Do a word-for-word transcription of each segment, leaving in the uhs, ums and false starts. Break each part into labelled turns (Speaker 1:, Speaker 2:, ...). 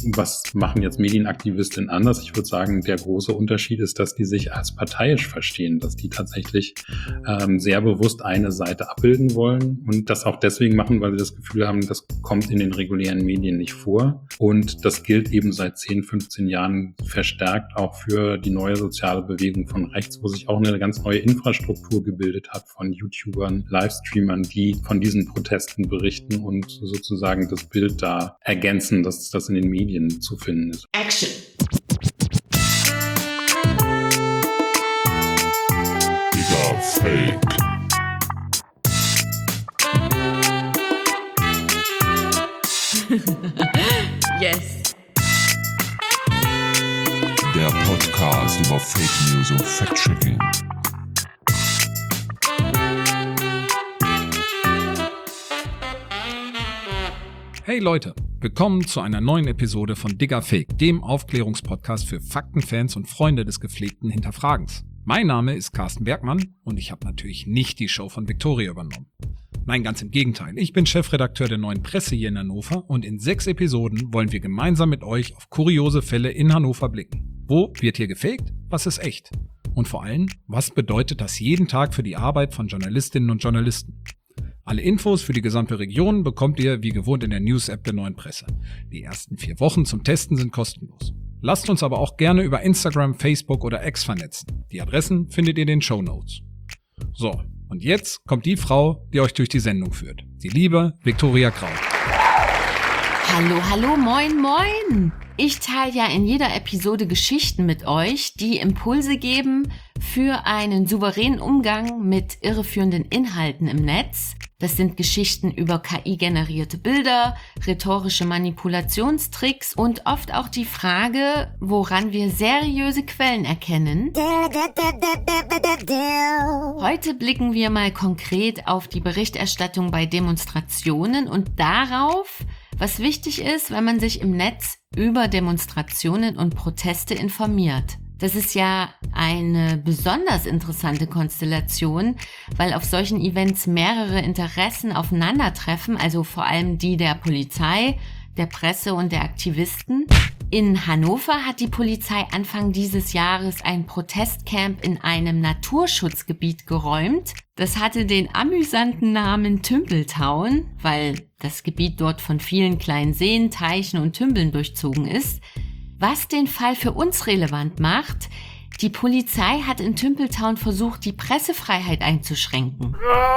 Speaker 1: was machen jetzt Medienaktivistinnen anders? Ich würde sagen, der große Unterschied ist, dass die sich als parteiisch verstehen, dass die tatsächlich ähm, sehr bewusst eine Seite abbilden wollen und das auch deswegen machen, weil sie das Gefühl haben, das kommt in den regulären Medien nicht vor. Und das gilt eben seit zehn, fünfzehn Jahren verstärkt auch für die neue soziale Bewegung von rechts, wo sich auch eine ganz neue Infrastruktur gebildet hat von YouTubern, Livestreamern, die von diesen Protesten berichten und sozusagen das Bild da ergänzen, dass das in den Medien zu finden ist.
Speaker 2: Action!
Speaker 3: Digga, Fake.
Speaker 2: Yes.
Speaker 3: Der Podcast über Fake News und Fact-Checking.
Speaker 4: Hey Leute, willkommen zu einer neuen Episode von Digga Fake, dem Aufklärungspodcast für Faktenfans und Freunde des gepflegten Hinterfragens. Mein Name ist Carsten Bergmann und ich habe natürlich nicht die Show von Victoria übernommen. Nein, ganz im Gegenteil. Ich bin Chefredakteur der Neuen Presse hier in Hannover und in sechs Episoden wollen wir gemeinsam mit euch auf kuriose Fälle in Hannover blicken. Wo wird hier gefaked? Was ist echt? Und vor allem, was bedeutet das jeden Tag für die Arbeit von Journalistinnen und Journalisten? Alle Infos für die gesamte Region bekommt ihr wie gewohnt in der News-App der Neuen Presse. Die ersten vier Wochen zum Testen sind kostenlos. Lasst uns aber auch gerne über Instagram, Facebook oder X vernetzen. Die Adressen findet ihr in den Shownotes. So, und jetzt kommt die Frau, die euch durch die Sendung führt. Die liebe Victoria Kraut.
Speaker 2: Hallo, hallo, moin, moin! Ich teile ja in jeder Episode Geschichten mit euch, die Impulse geben für einen souveränen Umgang mit irreführenden Inhalten im Netz. Das sind Geschichten über K I-generierte Bilder, rhetorische Manipulationstricks und oft auch die Frage, woran wir seriöse Quellen erkennen. Heute blicken wir mal konkret auf die Berichterstattung bei Demonstrationen und darauf, was wichtig ist, wenn man sich im Netz über Demonstrationen und Proteste informiert. Das ist ja eine besonders interessante Konstellation, weil auf solchen Events mehrere Interessen aufeinandertreffen, also vor allem die der Polizei, der Presse und der Aktivisten. In Hannover hat die Polizei Anfang dieses Jahres ein Protestcamp in einem Naturschutzgebiet geräumt. Das hatte den amüsanten Namen Tümpeltown, weil das Gebiet dort von vielen kleinen Seen, Teichen und Tümpeln durchzogen ist. Was den Fall für uns relevant macht: Die Polizei hat in Tümpeltown versucht, die Pressefreiheit einzuschränken.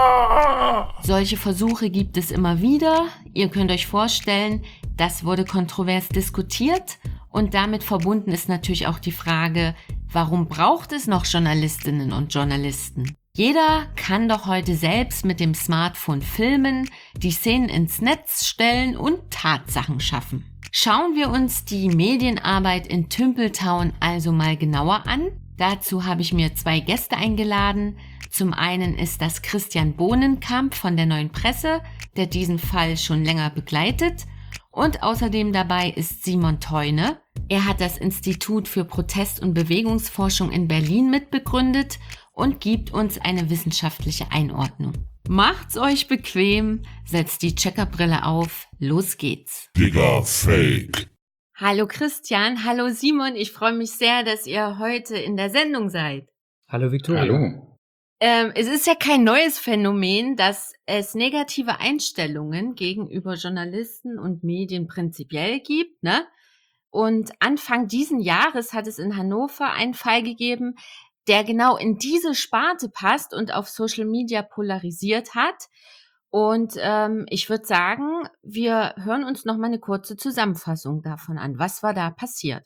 Speaker 2: Solche Versuche gibt es immer wieder. Ihr könnt euch vorstellen, das wurde kontrovers diskutiert und damit verbunden ist natürlich auch die Frage, warum braucht es noch Journalistinnen und Journalisten? Jeder kann doch heute selbst mit dem Smartphone filmen, die Szenen ins Netz stellen und Tatsachen schaffen. Schauen wir uns die Medienarbeit in Tümpeltown also mal genauer an. Dazu habe ich mir zwei Gäste eingeladen. Zum einen ist das Christian Bohnenkamp von der Neuen Presse, der diesen Fall schon länger begleitet. Und außerdem dabei ist Simon Theune. Er hat das Institut für Protest- und Bewegungsforschung in Berlin mitbegründet und gibt uns eine wissenschaftliche Einordnung. Macht's euch bequem, setzt die Checkerbrille auf, los geht's.
Speaker 3: Digga, Fake.
Speaker 2: Hallo Christian, hallo Simon, ich freue mich sehr, dass ihr heute in der Sendung seid.
Speaker 5: Hallo Victoria.
Speaker 1: Hallo.
Speaker 2: Ähm, es ist ja kein neues Phänomen, dass es negative Einstellungen gegenüber Journalisten und Medien prinzipiell gibt, ne? Und Anfang diesen Jahres hat es in Hannover einen Fall gegeben, der genau in diese Sparte passt und auf Social Media polarisiert hat. Und ähm, ich würde sagen, wir hören uns noch mal eine kurze Zusammenfassung davon an. Was war da passiert?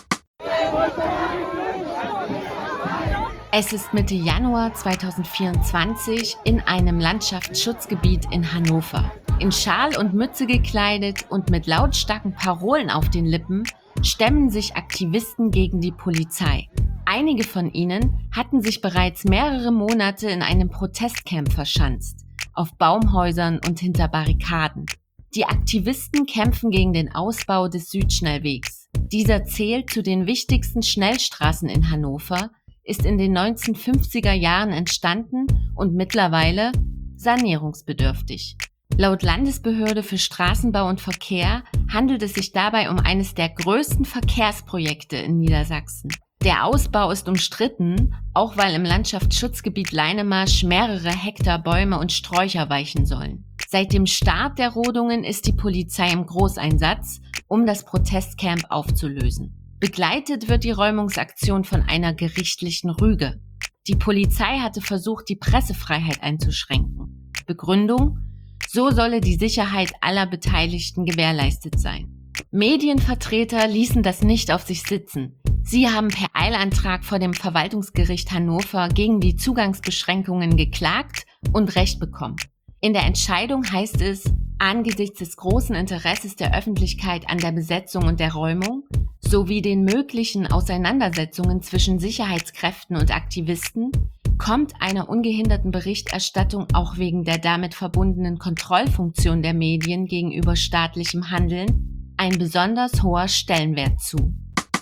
Speaker 2: Es ist Mitte Januar zweitausendvierundzwanzig in einem Landschaftsschutzgebiet in Hannover. In Schal und Mütze gekleidet und mit lautstarken Parolen auf den Lippen stemmen sich Aktivisten gegen die Polizei. Einige von ihnen hatten sich bereits mehrere Monate in einem Protestcamp verschanzt, auf Baumhäusern und hinter Barrikaden. Die Aktivisten kämpfen gegen den Ausbau des Südschnellwegs. Dieser zählt zu den wichtigsten Schnellstraßen in Hannover, ist in den neunzehnhundertfünfziger Jahren entstanden und mittlerweile sanierungsbedürftig. Laut Landesbehörde für Straßenbau und Verkehr handelt es sich dabei um eines der größten Verkehrsprojekte in Niedersachsen. Der Ausbau ist umstritten, auch weil im Landschaftsschutzgebiet Leinemarsch mehrere Hektar Bäume und Sträucher weichen sollen. Seit dem Start der Rodungen ist die Polizei im Großeinsatz, um das Protestcamp aufzulösen. Begleitet wird die Räumungsaktion von einer gerichtlichen Rüge. Die Polizei hatte versucht, die Pressefreiheit einzuschränken. Begründung: So solle die Sicherheit aller Beteiligten gewährleistet sein. Medienvertreter ließen das nicht auf sich sitzen. Sie haben per Eilantrag vor dem Verwaltungsgericht Hannover gegen die Zugangsbeschränkungen geklagt und Recht bekommen. In der Entscheidung heißt es, angesichts des großen Interesses der Öffentlichkeit an der Besetzung und der Räumung sowie den möglichen Auseinandersetzungen zwischen Sicherheitskräften und Aktivisten kommt einer ungehinderten Berichterstattung auch wegen der damit verbundenen Kontrollfunktion der Medien gegenüber staatlichem Handeln ein besonders hoher Stellenwert zu.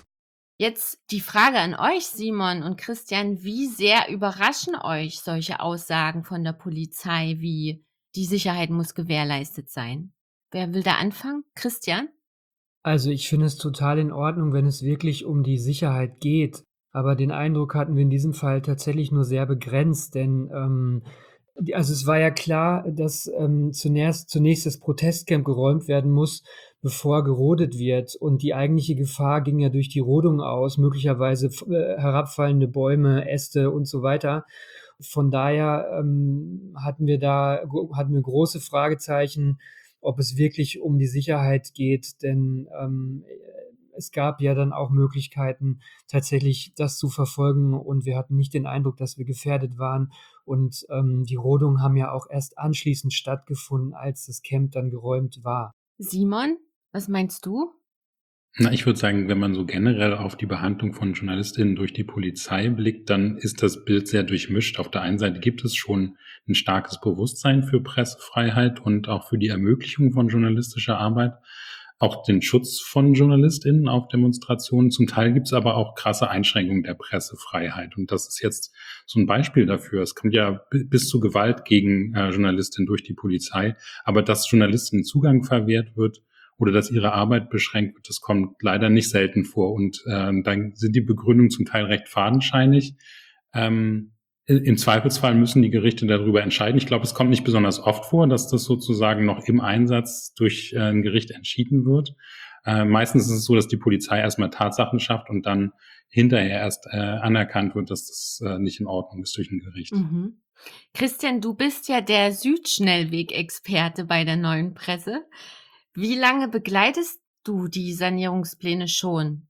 Speaker 2: Jetzt die Frage an euch, Simon und Christian: Wie sehr überraschen euch solche Aussagen von der Polizei wie die Sicherheit muss gewährleistet sein? Wer will da anfangen? Christian?
Speaker 5: Also ich finde es total in Ordnung, wenn es wirklich um die Sicherheit geht. Aber den Eindruck hatten wir in diesem Fall tatsächlich nur sehr begrenzt, denn ähm, die- also es war ja klar, dass ähm, zunächst, zunächst das Protestcamp geräumt werden muss, bevor gerodet wird. Und die eigentliche Gefahr ging ja durch die Rodung aus, möglicherweise f- äh, herabfallende Bäume, Äste und so weiter. Von daher ähm, hatten wir da gro- hatten wir große Fragezeichen, ob es wirklich um die Sicherheit geht, denn ähm, es gab ja dann auch Möglichkeiten, tatsächlich das zu verfolgen, und wir hatten nicht den Eindruck, dass wir gefährdet waren. Und ähm, die Rodungen haben ja auch erst anschließend stattgefunden, als das Camp dann geräumt war.
Speaker 2: Simon, was meinst du?
Speaker 1: Na, ich würde sagen, wenn man so generell auf die Behandlung von JournalistInnen durch die Polizei blickt, dann ist das Bild sehr durchmischt. Auf der einen Seite gibt es schon ein starkes Bewusstsein für Pressefreiheit und auch für die Ermöglichung von journalistischer Arbeit, auch den Schutz von JournalistInnen auf Demonstrationen. Zum Teil gibt es aber auch krasse Einschränkungen der Pressefreiheit. Und das ist jetzt so ein Beispiel dafür. Es kommt ja bi- bis zu Gewalt gegen äh, JournalistInnen durch die Polizei. Aber dass Journalisten Zugang verwehrt wird oder dass ihre Arbeit beschränkt wird, das kommt leider nicht selten vor. Und äh, dann sind die Begründungen zum Teil recht fadenscheinig. Ähm, Im Zweifelsfall müssen die Gerichte darüber entscheiden. Ich glaube, es kommt nicht besonders oft vor, dass das sozusagen noch im Einsatz durch äh, ein Gericht entschieden wird. Äh, meistens ist es so, dass die Polizei erstmal Tatsachen schafft und dann hinterher erst äh, anerkannt wird, dass das äh, nicht in Ordnung ist durch ein Gericht.
Speaker 2: Mhm. Christian, du bist ja der Südschnellweg-Experte bei der Neuen Presse. Wie lange begleitest du die Sanierungspläne schon?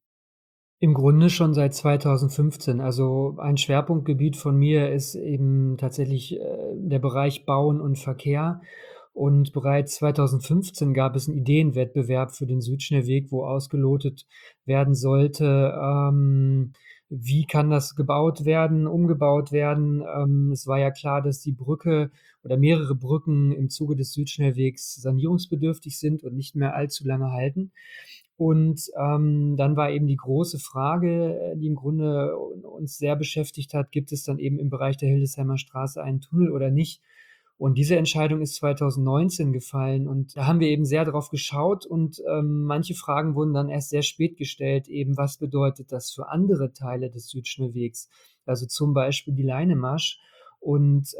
Speaker 5: Im Grunde schon seit zweitausendfünfzehn. Also ein Schwerpunktgebiet von mir ist eben tatsächlich äh, der Bereich Bauen und Verkehr. Und bereits zweitausendfünfzehn gab es einen Ideenwettbewerb für den Südschnellweg, wo ausgelotet werden sollte, ähm, wie kann das gebaut werden, umgebaut werden. Ähm, es war ja klar, dass die Brücke oder mehrere Brücken im Zuge des Südschnellwegs sanierungsbedürftig sind und nicht mehr allzu lange halten. Und ähm, dann war eben die große Frage, äh, die im Grunde uns sehr beschäftigt hat: Gibt es dann eben im Bereich der Hildesheimer Straße einen Tunnel oder nicht? Und diese Entscheidung ist zweitausendneunzehn gefallen, und da haben wir eben sehr drauf geschaut, und ähm, manche Fragen wurden dann erst sehr spät gestellt, eben was bedeutet das für andere Teile des Südschnellwegs, also zum Beispiel die Leinemarsch. Und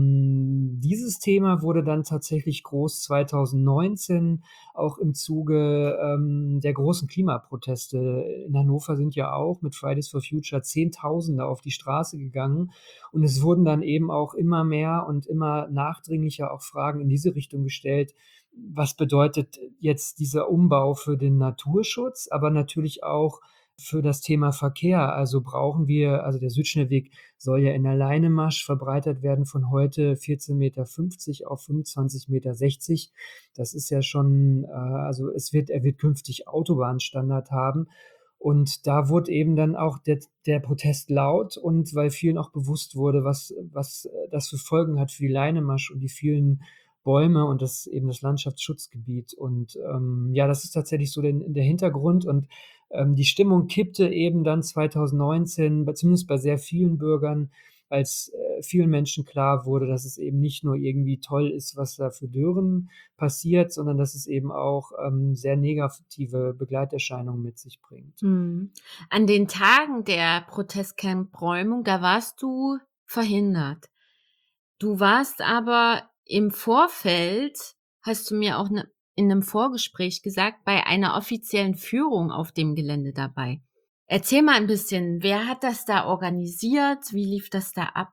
Speaker 5: ähm, dieses Thema wurde dann tatsächlich groß zweitausendneunzehn, auch im Zuge ähm, der großen Klimaproteste. In Hannover sind ja auch mit Fridays for Future Zehntausende auf die Straße gegangen. Und es wurden dann eben auch immer mehr und immer nachdringlicher auch Fragen in diese Richtung gestellt. Was bedeutet jetzt dieser Umbau für den Naturschutz, aber natürlich auch für das Thema Verkehr? Also brauchen wir, also der Südschnellweg soll ja in der Leinemarsch verbreitert werden von heute vierzehn Meter fünfzig auf fünfundzwanzig Meter sechzig. Das ist ja schon, äh, also es wird, er wird künftig Autobahnstandard haben. Und da wurde eben dann auch der, der Protest laut, und weil vielen auch bewusst wurde, was, was äh, das für Folgen hat für die Leinemarsch und die vielen Bäume und das eben das Landschaftsschutzgebiet. Und ähm, ja, das ist tatsächlich so der, der Hintergrund. Und ähm, die Stimmung kippte eben dann zweitausendneunzehn, bei- zumindest bei sehr vielen Bürgern, als äh, vielen Menschen klar wurde, dass es eben nicht nur irgendwie toll ist, was da für Dürren passiert, sondern dass es eben auch ähm, sehr negative Begleiterscheinungen mit sich bringt.
Speaker 2: Hm. An den Tagen der Protestcamp-Räumung, da warst du verhindert. Du warst aber im Vorfeld, hast du mir auch ne, in einem Vorgespräch gesagt, bei einer offiziellen Führung auf dem Gelände dabei. Erzähl mal ein bisschen, wer hat das da organisiert? Wie lief das da ab?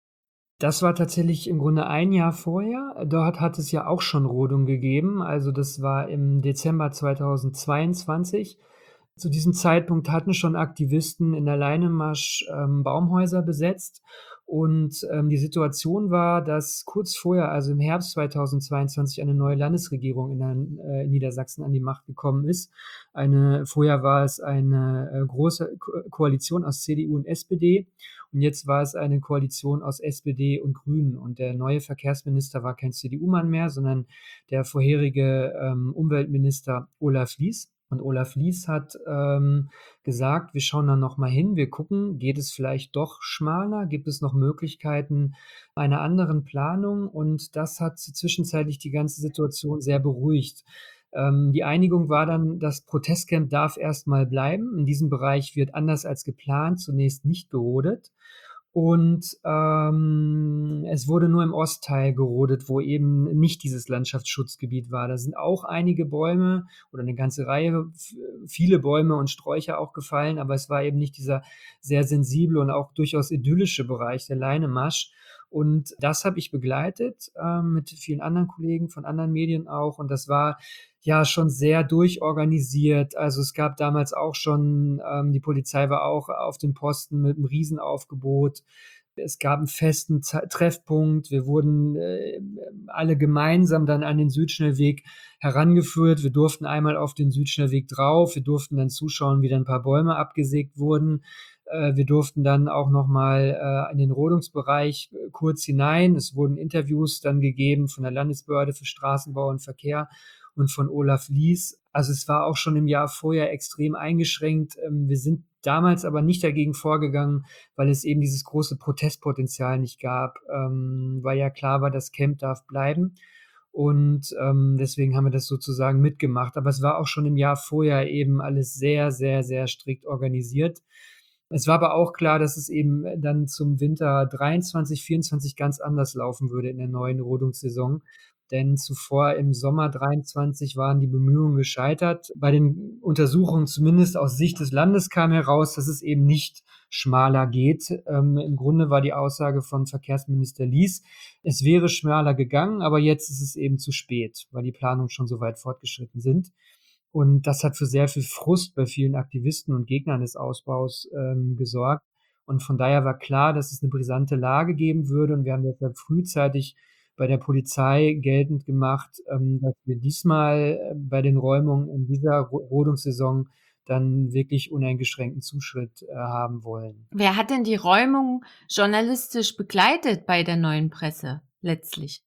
Speaker 5: Das war tatsächlich im Grunde ein Jahr vorher. Dort hat es ja auch schon Rodung gegeben. Also das war im Dezember zweitausendzweiundzwanzig. Zu diesem Zeitpunkt hatten schon Aktivisten in der Leinemarsch ähm, Baumhäuser besetzt. Und ähm, die Situation war, dass kurz vorher, also im Herbst zweitausendzweiundzwanzig, eine neue Landesregierung in, der, äh, in Niedersachsen an die Macht gekommen ist. Eine, vorher war es eine äh, große Ko- Koalition aus C D U und S P D. Und jetzt war es eine Koalition aus S P D und Grünen. Und der neue Verkehrsminister war kein C D U-Mann mehr, sondern der vorherige ähm, Umweltminister Olaf Lies. Und Olaf Lies hat ähm, gesagt, wir schauen da noch mal hin, wir gucken, geht es vielleicht doch schmaler, gibt es noch Möglichkeiten einer anderen Planung? Und das hat zwischenzeitlich die ganze Situation sehr beruhigt. Ähm, die Einigung war dann, das Protestcamp darf erstmal bleiben. In diesem Bereich wird anders als geplant zunächst nicht gerodet. Und ähm, es wurde nur im Ostteil gerodet, wo eben nicht dieses Landschaftsschutzgebiet war. Da sind auch einige Bäume oder eine ganze Reihe, f- viele Bäume und Sträucher auch gefallen, aber es war eben nicht dieser sehr sensible und auch durchaus idyllische Bereich, der Leinemarsch. Und das habe ich begleitet ähm, mit vielen anderen Kollegen von anderen Medien auch. Und das war ja schon sehr durchorganisiert. Also es gab damals auch schon, ähm, die Polizei war auch auf dem Posten mit einem Riesenaufgebot. Es gab einen festen Ze- Treffpunkt. Wir wurden äh, alle gemeinsam dann an den Südschnellweg herangeführt. Wir durften einmal auf den Südschnellweg drauf. Wir durften dann zuschauen, wie dann ein paar Bäume abgesägt wurden. Äh, Wir durften dann auch nochmal äh, in den Rodungsbereich äh, kurz hinein. Es wurden Interviews dann gegeben von der Landesbehörde für Straßenbau und Verkehr und von Olaf Lies. Also es war auch schon im Jahr vorher extrem eingeschränkt. Ähm, Wir sind damals aber nicht dagegen vorgegangen, weil es eben dieses große Protestpotenzial nicht gab, ähm, weil ja klar war, das Camp darf bleiben. Und ähm, deswegen haben wir das sozusagen mitgemacht. Aber es war auch schon im Jahr vorher eben alles sehr, sehr, sehr strikt organisiert. Es war aber auch klar, dass es eben dann zum Winter dreiundzwanzig, vierundzwanzig ganz anders laufen würde in der neuen Rodungssaison. Denn zuvor im Sommer dreiundzwanzig waren die Bemühungen gescheitert. Bei den Untersuchungen, zumindest aus Sicht des Landes, kam heraus, dass es eben nicht schmaler geht. Ähm, Im Grunde war die Aussage von Verkehrsminister Lies, es wäre schmaler gegangen, aber jetzt ist es eben zu spät, weil die Planungen schon so weit fortgeschritten sind. Und das hat für sehr viel Frust bei vielen Aktivisten und Gegnern des Ausbaus ähm, gesorgt. Und von daher war klar, dass es eine brisante Lage geben würde. Und wir haben deshalb frühzeitig bei der Polizei geltend gemacht, ähm, dass wir diesmal äh, bei den Räumungen in dieser Ro- Rodungssaison dann wirklich uneingeschränkten Zuschritt äh, haben wollen.
Speaker 2: Wer hat denn die Räumung journalistisch begleitet bei der Neuen Presse letztlich?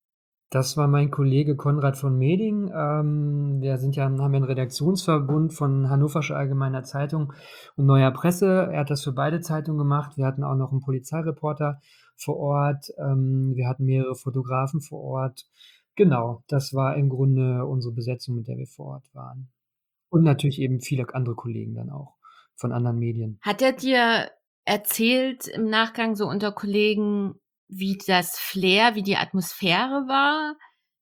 Speaker 5: Das war mein Kollege Konrad von Meding. Ähm, wir sind ja, haben ja einen Redaktionsverbund von Hannoversche Allgemeiner Zeitung und Neuer Presse. Er hat das für beide Zeitungen gemacht. Wir hatten auch noch einen Polizeireporter vor Ort. Ähm, wir hatten mehrere Fotografen vor Ort. Genau, das war im Grunde unsere Besetzung, mit der wir vor Ort waren. Und natürlich eben viele andere Kollegen dann auch von anderen Medien.
Speaker 2: Hat er dir erzählt im Nachgang so unter Kollegen, wie das Flair, wie die Atmosphäre war?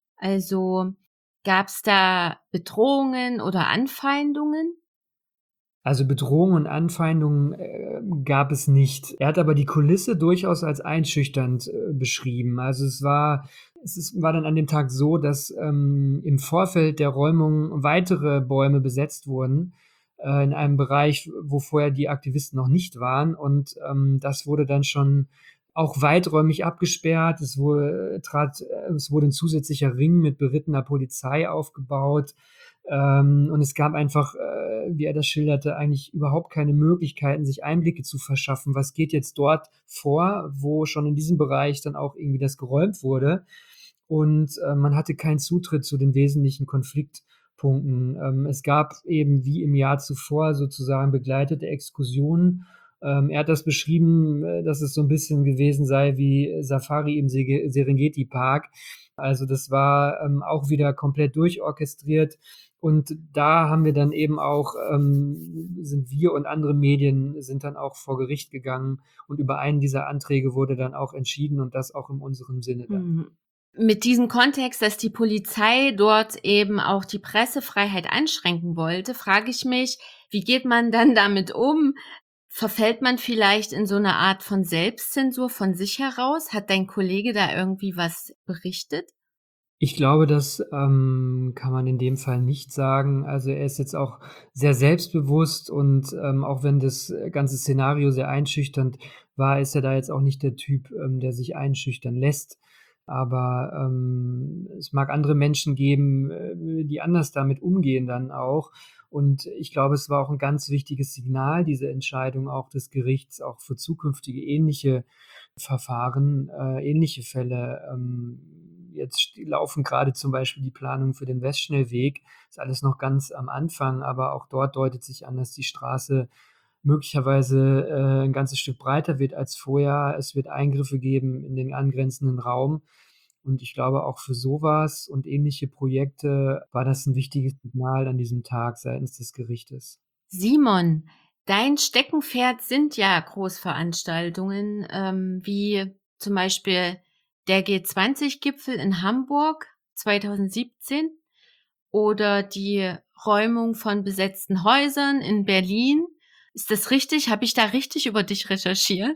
Speaker 2: Also gab es da Bedrohungen oder Anfeindungen?
Speaker 5: Also Bedrohungen und Anfeindungen äh, gab es nicht. Er hat aber die Kulisse durchaus als einschüchternd äh, beschrieben. Also es war, es ist, war dann an dem Tag so, dass ähm, im Vorfeld der Räumung weitere Bäume besetzt wurden äh, in einem Bereich, wo vorher die Aktivisten noch nicht waren. Und ähm, das wurde dann schon auch weiträumig abgesperrt. Es wurde, trat, es wurde ein zusätzlicher Ring mit berittener Polizei aufgebaut. Ähm, und es gab einfach, äh, wie er das schilderte, eigentlich überhaupt keine Möglichkeiten, sich Einblicke zu verschaffen. Was geht jetzt dort vor, wo schon in diesem Bereich dann auch irgendwie das geräumt wurde? Und äh, man hatte keinen Zutritt zu den wesentlichen Konfliktpunkten. Ähm, es gab eben wie im Jahr zuvor sozusagen begleitete Exkursionen Ähm, er hat das beschrieben, äh, dass es so ein bisschen gewesen sei wie Safari im Sege- Serengeti Park. Also das war ähm, auch wieder komplett durchorchestriert. Und da haben wir dann eben auch, ähm, sind wir und andere Medien sind dann auch vor Gericht gegangen und über einen dieser Anträge wurde dann auch entschieden und das auch in unserem Sinne dann.
Speaker 2: Mhm. Mit diesem Kontext, dass die Polizei dort eben auch die Pressefreiheit einschränken wollte, frage ich mich, wie geht man dann damit um? Verfällt man vielleicht in so eine Art von Selbstzensur von sich heraus? Hat dein Kollege da irgendwie was berichtet?
Speaker 5: Ich glaube, das ähm, kann man in dem Fall nicht sagen. Also er ist jetzt auch sehr selbstbewusst und ähm, auch wenn das ganze Szenario sehr einschüchternd war, ist er da jetzt auch nicht der Typ, ähm, der sich einschüchtern lässt. Aber ähm, es mag andere Menschen geben, äh, die anders damit umgehen dann auch. Und ich glaube, es war auch ein ganz wichtiges Signal, diese Entscheidung auch des Gerichts, auch für zukünftige ähnliche Verfahren, äh, ähnliche Fälle. Ähm, jetzt laufen gerade zum Beispiel die Planungen für den Westschnellweg. Ist alles noch ganz am Anfang, aber auch dort deutet sich an, dass die Straße möglicherweise äh, ein ganzes Stück breiter wird als vorher. Es wird Eingriffe geben in den angrenzenden Raum. Und ich glaube, auch für sowas und ähnliche Projekte war das ein wichtiges Signal an diesem Tag seitens des Gerichtes.
Speaker 2: Simon, dein Steckenpferd sind ja Großveranstaltungen, ähm, wie zum Beispiel der G zwanzig Gipfel in Hamburg zweitausendsiebzehn oder die Räumung von besetzten Häusern in Berlin. Ist das richtig? Habe ich da richtig über dich recherchiert?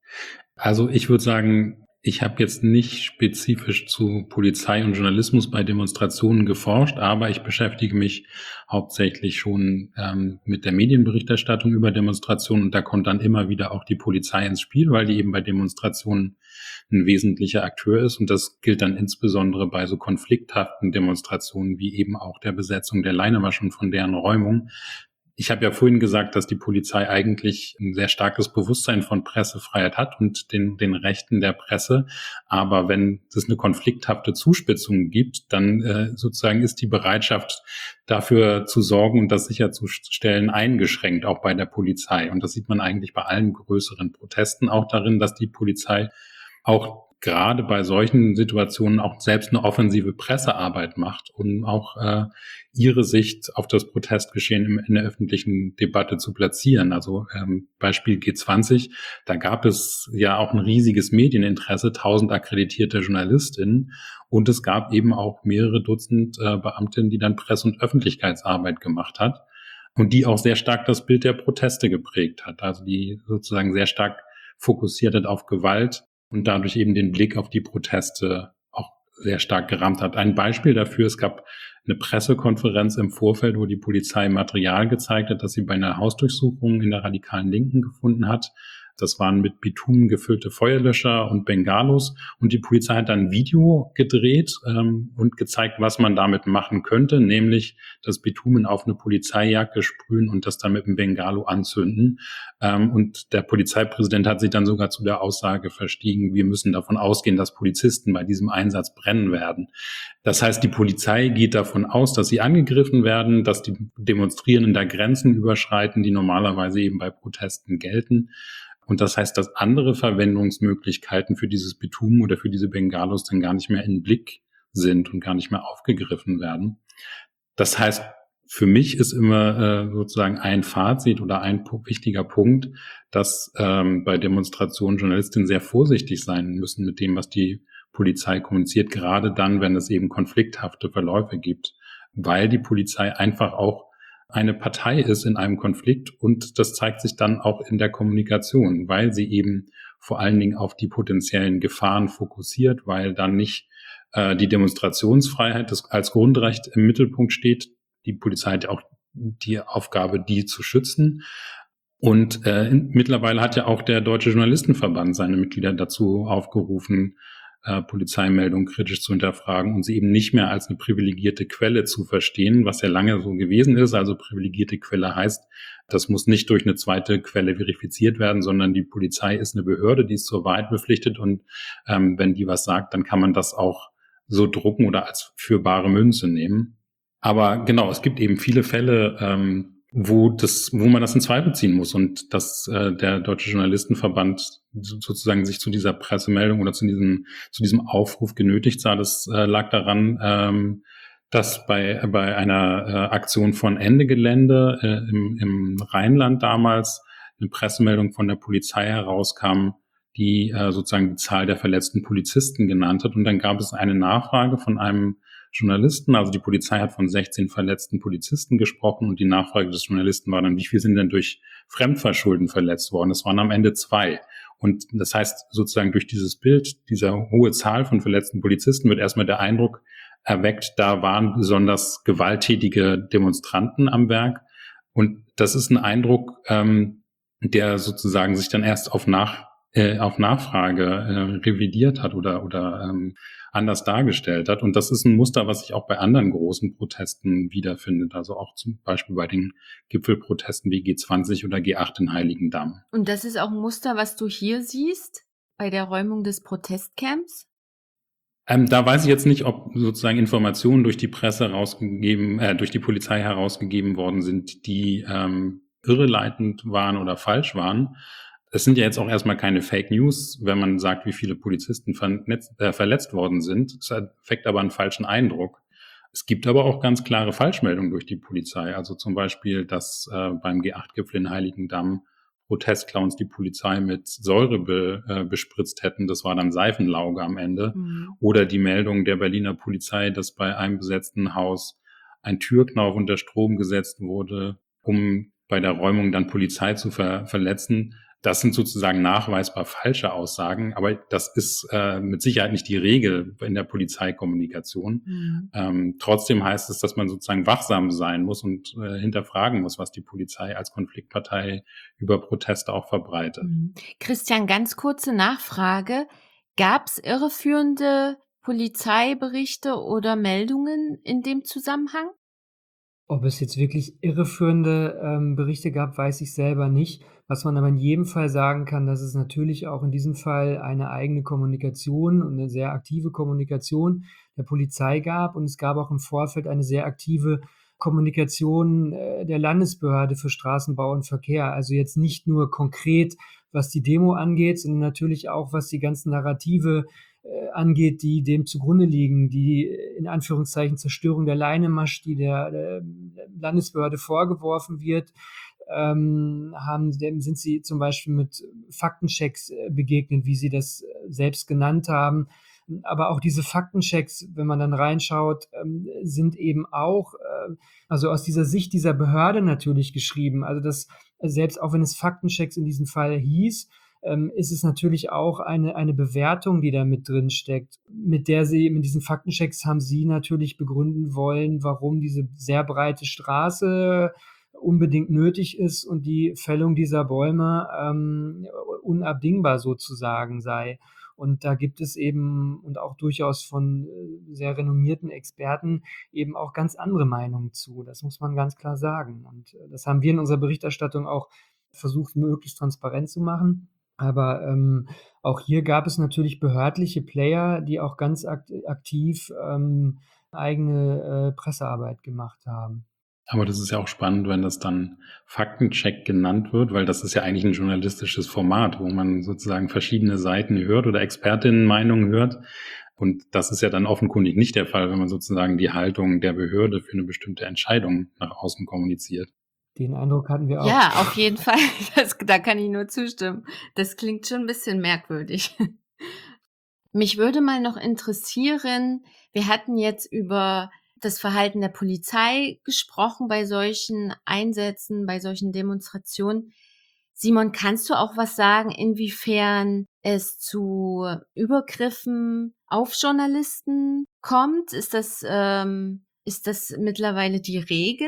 Speaker 1: Also ich würde sagen, ich habe jetzt nicht spezifisch zu Polizei und Journalismus bei Demonstrationen geforscht, aber ich beschäftige mich hauptsächlich schon ähm, mit der Medienberichterstattung über Demonstrationen und da kommt dann immer wieder auch die Polizei ins Spiel, weil die eben bei Demonstrationen ein wesentlicher Akteur ist und das gilt dann insbesondere bei so konflikthaften Demonstrationen wie eben auch der Besetzung der Leinewäsche und von deren Räumung. Ich habe ja vorhin gesagt, dass die Polizei eigentlich ein sehr starkes Bewusstsein von Pressefreiheit hat und den, den Rechten der Presse. Aber wenn es eine konflikthafte Zuspitzung gibt, dann äh, sozusagen ist die Bereitschaft dafür zu sorgen und das sicherzustellen eingeschränkt, auch bei der Polizei. Und das sieht man eigentlich bei allen größeren Protesten auch darin, dass die Polizei auch gerade bei solchen Situationen auch selbst eine offensive Pressearbeit macht, um auch äh, ihre Sicht auf das Protestgeschehen im, in der öffentlichen Debatte zu platzieren. Also ähm, Beispiel G zwanzig, da gab es ja auch ein riesiges Medieninteresse, tausend akkreditierte JournalistInnen und es gab eben auch mehrere Dutzend äh, Beamtinnen, die dann Presse- und Öffentlichkeitsarbeit gemacht hat und die auch sehr stark das Bild der Proteste geprägt hat, also die sozusagen sehr stark fokussiert hat auf Gewalt und dadurch eben den Blick auf die Proteste auch sehr stark gerammt hat. Ein Beispiel dafür, es gab eine Pressekonferenz im Vorfeld, wo die Polizei Material gezeigt hat, das sie bei einer Hausdurchsuchung in der radikalen Linken gefunden hat. Das waren mit Bitumen gefüllte Feuerlöscher und Bengalos. Und die Polizei hat dann ein Video gedreht ähm, und gezeigt, was man damit machen könnte, nämlich das Bitumen auf eine Polizeijacke sprühen und das dann mit einem Bengalo anzünden. Ähm, und der Polizeipräsident hat sich dann sogar zu der Aussage verstiegen, wir müssen davon ausgehen, dass Polizisten bei diesem Einsatz brennen werden. Das heißt, die Polizei geht davon aus, dass sie angegriffen werden, dass die Demonstrierenden da Grenzen überschreiten, die normalerweise eben bei Protesten gelten. Und das heißt, dass andere Verwendungsmöglichkeiten für dieses Bitumen oder für diese Bengalos dann gar nicht mehr in Blick sind und gar nicht mehr aufgegriffen werden. Das heißt, für mich ist immer äh, sozusagen ein Fazit oder ein wichtiger Punkt, dass ähm, bei Demonstrationen Journalistinnen sehr vorsichtig sein müssen mit dem, was die Polizei kommuniziert, gerade dann, wenn es eben konflikthafte Verläufe gibt, weil die Polizei einfach auch eine Partei ist in einem Konflikt und das zeigt sich dann auch in der Kommunikation, weil sie eben vor allen Dingen auf die potenziellen Gefahren fokussiert, weil dann nicht äh, die Demonstrationsfreiheit das als Grundrecht im Mittelpunkt steht. Die Polizei hat ja auch die Aufgabe, die zu schützen. Und äh, in, mittlerweile hat ja auch der Deutsche Journalistenverband seine Mitglieder dazu aufgerufen, äh, Polizeimeldungen kritisch zu hinterfragen und sie eben nicht mehr als eine privilegierte Quelle zu verstehen, was ja lange so gewesen ist. Also privilegierte Quelle heißt, das muss nicht durch eine zweite Quelle verifiziert werden, sondern die Polizei ist eine Behörde, die ist zur Wahrheit verpflichtet und ähm, wenn die was sagt, dann kann man das auch so drucken oder als für bare Münze nehmen. Aber genau, es gibt eben viele Fälle, ähm, wo das, wo man das in Zweifel ziehen muss und dass äh, der Deutsche Journalistenverband sozusagen sich zu dieser Pressemeldung oder zu diesem zu diesem Aufruf genötigt sah. Das äh, lag daran, ähm, dass bei bei einer äh, Aktion von Ende Gelände äh, im, im Rheinland damals eine Pressemeldung von der Polizei herauskam, die äh, sozusagen die Zahl der verletzten Polizisten genannt hat. Und dann gab es eine Nachfrage von einem Journalisten, also die Polizei hat von sechzehn verletzten Polizisten gesprochen und die Nachfrage des Journalisten war dann, wie viel sind denn durch Fremdverschulden verletzt worden? Es waren am Ende zwei. Und das heißt sozusagen durch dieses Bild, dieser hohe Zahl von verletzten Polizisten wird erstmal der Eindruck erweckt, da waren besonders gewalttätige Demonstranten am Werk. Und das ist ein Eindruck, ähm, der sozusagen sich dann erst auf nach äh, auf Nachfrage äh, revidiert hat oder oder ähm, anders dargestellt hat. Und das ist ein Muster, was sich auch bei anderen großen Protesten wiederfindet. Also auch zum Beispiel bei den Gipfelprotesten wie G zwanzig oder G acht in Heiligendamm.
Speaker 2: Und das ist auch ein Muster, was du hier siehst bei der Räumung des Protestcamps?
Speaker 1: Ähm, da weiß ich jetzt nicht, ob sozusagen Informationen durch die Presse herausgegeben, äh, durch die Polizei herausgegeben worden sind, die ähm, irreleitend waren oder falsch waren. Es sind ja jetzt auch erstmal keine Fake News, wenn man sagt, wie viele Polizisten vernetzt, äh, verletzt worden sind. Das erweckt aber einen falschen Eindruck. Es gibt aber auch ganz klare Falschmeldungen durch die Polizei. Also zum Beispiel, dass äh, beim G acht Gipfel in Heiligendamm Protestclowns die Polizei mit Säure be, äh, bespritzt hätten. Das war dann Seifenlauge am Ende. Mhm. Oder die Meldung der Berliner Polizei, dass bei einem besetzten Haus ein Türknauf unter Strom gesetzt wurde, um bei der Räumung dann Polizei zu ver- verletzen. Das sind sozusagen nachweisbar falsche Aussagen, aber das ist äh, mit Sicherheit nicht die Regel in der Polizeikommunikation. Mhm. Ähm, trotzdem heißt es, dass man sozusagen wachsam sein muss und äh, hinterfragen muss, was die Polizei als Konfliktpartei über Proteste auch verbreitet.
Speaker 2: Mhm. Christian, ganz kurze Nachfrage. Gab es irreführende Polizeiberichte oder Meldungen in dem Zusammenhang?
Speaker 5: Ob es jetzt wirklich irreführende ähm, Berichte gab, weiß ich selber nicht. Was man aber in jedem Fall sagen kann, dass es natürlich auch in diesem Fall eine eigene Kommunikation und eine sehr aktive Kommunikation der Polizei gab. Und es gab auch im Vorfeld eine sehr aktive Kommunikation äh, der Landesbehörde für Straßenbau und Verkehr. Also jetzt nicht nur konkret, was die Demo angeht, sondern natürlich auch, was die ganzen Narrative äh, angeht, die dem zugrunde liegen, die in Anführungszeichen Zerstörung der Leinemarsch, die der, der Landesbehörde vorgeworfen wird. Ähm, haben, sind sie zum Beispiel mit Faktenchecks äh, begegnet, wie sie das äh, selbst genannt haben. Aber auch diese Faktenchecks, wenn man dann reinschaut, ähm, sind eben auch, äh, also aus dieser Sicht dieser Behörde natürlich geschrieben. Also das, selbst auch wenn es Faktenchecks in diesem Fall hieß, ähm, ist es natürlich auch eine, eine Bewertung, die da mit drin steckt. Mit der sie, mit diesen Faktenchecks haben sie natürlich begründen wollen, warum diese sehr breite Straße unbedingt nötig ist und die Fällung dieser Bäume ähm, unabdingbar sozusagen sei. Und da gibt es eben und auch durchaus von sehr renommierten Experten eben auch ganz andere Meinungen zu. Das muss man ganz klar sagen. Und das haben wir in unserer Berichterstattung auch versucht, möglichst transparent zu machen. Aber ähm, auch hier gab es natürlich behördliche Player, die auch ganz akt- aktiv ähm, eigene äh, Pressearbeit gemacht haben.
Speaker 1: Aber das ist ja auch spannend, wenn das dann Faktencheck genannt wird, weil das ist ja eigentlich ein journalistisches Format, wo man sozusagen verschiedene Seiten hört oder Expertinnenmeinungen hört. Und das ist ja dann offenkundig nicht der Fall, wenn man sozusagen die Haltung der Behörde für eine bestimmte Entscheidung nach außen kommuniziert.
Speaker 5: Den Eindruck hatten wir auch.
Speaker 2: Ja, auf jeden Fall. Das, da kann ich nur zustimmen. Das klingt schon ein bisschen merkwürdig. Mich würde mal noch interessieren, wir hatten jetzt über das Verhalten der Polizei gesprochen bei solchen Einsätzen, bei solchen Demonstrationen. Simon, kannst du auch was sagen, inwiefern es zu Übergriffen auf Journalisten kommt? Ist das, ähm, ist das mittlerweile die Regel?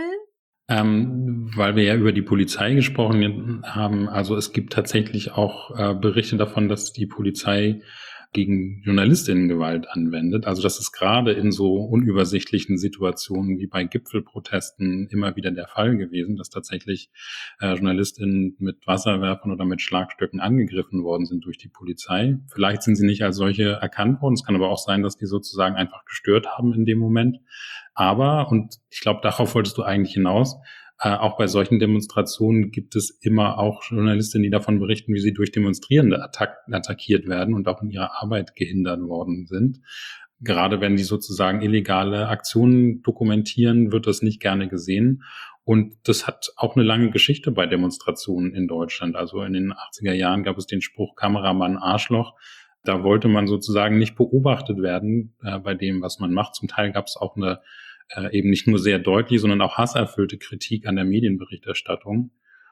Speaker 1: Ähm, weil wir ja über die Polizei gesprochen haben, also es gibt tatsächlich auch äh, Berichte davon, dass die Polizei gegen JournalistInnen Gewalt anwendet. Also das ist gerade in so unübersichtlichen Situationen wie bei Gipfelprotesten immer wieder der Fall gewesen, dass tatsächlich äh, JournalistInnen mit Wasserwerfern oder mit Schlagstöcken angegriffen worden sind durch die Polizei. Vielleicht sind sie nicht als solche erkannt worden. Es kann aber auch sein, dass die sozusagen einfach gestört haben in dem Moment. Aber, und ich glaube, darauf wolltest du eigentlich hinaus, Äh, auch bei solchen Demonstrationen gibt es immer auch Journalistinnen, die davon berichten, wie sie durch Demonstrierende attack- attackiert werden und auch in ihrer Arbeit gehindert worden sind. Gerade wenn die sozusagen illegale Aktionen dokumentieren, wird das nicht gerne gesehen. Und das hat auch eine lange Geschichte bei Demonstrationen in Deutschland. Also in den achtziger Jahren gab es den Spruch Kameramann Arschloch. Da wollte man sozusagen nicht beobachtet werden äh, bei dem, was man macht. Zum Teil gab es auch eine äh, eben nicht nur sehr deutliche, sondern auch hasserfüllte Kritik an der Medienberichterstattung.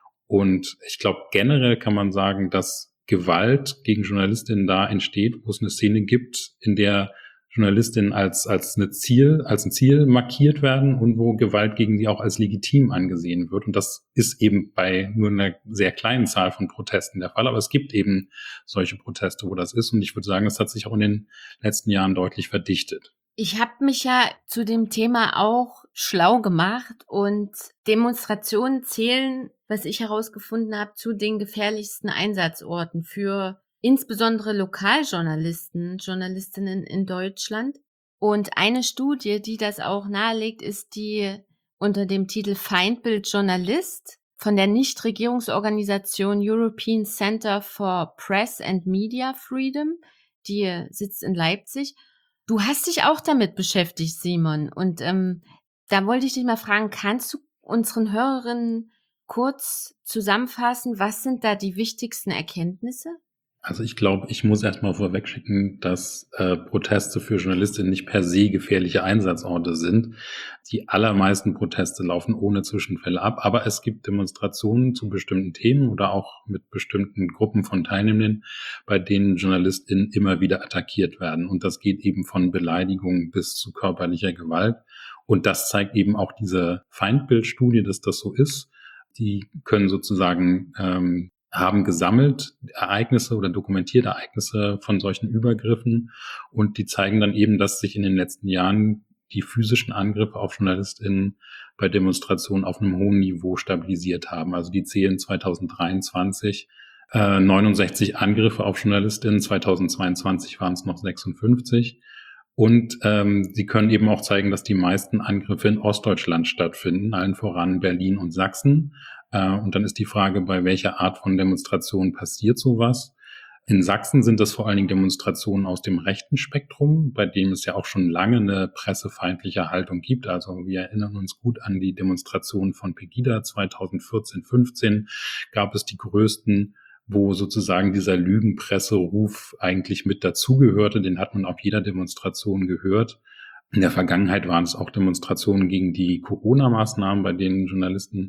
Speaker 1: Und ich glaube, generell kann man sagen, dass Gewalt gegen Journalistinnen da entsteht, wo es eine Szene gibt, in der Journalistinnen als, als eine Ziel, als ein Ziel markiert werden und wo Gewalt gegen sie auch als legitim angesehen wird. Und das ist eben bei nur einer sehr kleinen Zahl von Protesten der Fall. Aber es gibt eben solche Proteste, wo das ist. Und ich würde sagen, das hat sich auch in den letzten Jahren deutlich verdichtet.
Speaker 2: Ich habe mich ja zu dem Thema auch schlau gemacht und Demonstrationen zählen, was ich herausgefunden habe, zu den gefährlichsten Einsatzorten für insbesondere Lokaljournalisten, Journalistinnen in Deutschland. Und eine Studie, die das auch nahelegt, ist die unter dem Titel Feindbild Journalist von der Nichtregierungsorganisation European Center for Press and Media Freedom. Die sitzt in Leipzig. Du hast dich auch damit beschäftigt, Simon. Und ähm, da wollte ich dich mal fragen, kannst du unseren Hörerinnen kurz zusammenfassen, was sind da die wichtigsten Erkenntnisse?
Speaker 1: Also ich glaube, ich muss erstmal vorwegschicken, dass äh, Proteste für Journalistinnen nicht per se gefährliche Einsatzorte sind. Die allermeisten Proteste laufen ohne Zwischenfälle ab, aber es gibt Demonstrationen zu bestimmten Themen oder auch mit bestimmten Gruppen von Teilnehmenden, bei denen JournalistInnen immer wieder attackiert werden. Und das geht eben von Beleidigung bis zu körperlicher Gewalt. Und das zeigt eben auch diese Feindbildstudie, dass das so ist. Die können sozusagen ähm, haben gesammelt Ereignisse oder dokumentiert Ereignisse von solchen Übergriffen und die zeigen dann eben, dass sich in den letzten Jahren die physischen Angriffe auf JournalistInnen bei Demonstrationen auf einem hohen Niveau stabilisiert haben. Also die zählen zwanzig dreiundzwanzig äh, neunundsechzig Angriffe auf JournalistInnen, zwanzig zweiundzwanzig waren es noch sechsundfünfzig. Und ähm, sie können eben auch zeigen, dass die meisten Angriffe in Ostdeutschland stattfinden, allen voran Berlin und Sachsen. Äh, und dann ist die Frage, bei welcher Art von Demonstration passiert sowas? In Sachsen sind das vor allen Dingen Demonstrationen aus dem rechten Spektrum, bei dem es ja auch schon lange eine pressefeindliche Haltung gibt. Also wir erinnern uns gut an die Demonstrationen von Pegida zweitausendvierzehn fünfzehn, gab es die größten, wo sozusagen dieser Lügenpresseruf eigentlich mit dazugehörte. Den hat man auf jeder Demonstration gehört. In der Vergangenheit waren es auch Demonstrationen gegen die Corona-Maßnahmen, bei denen Journalisten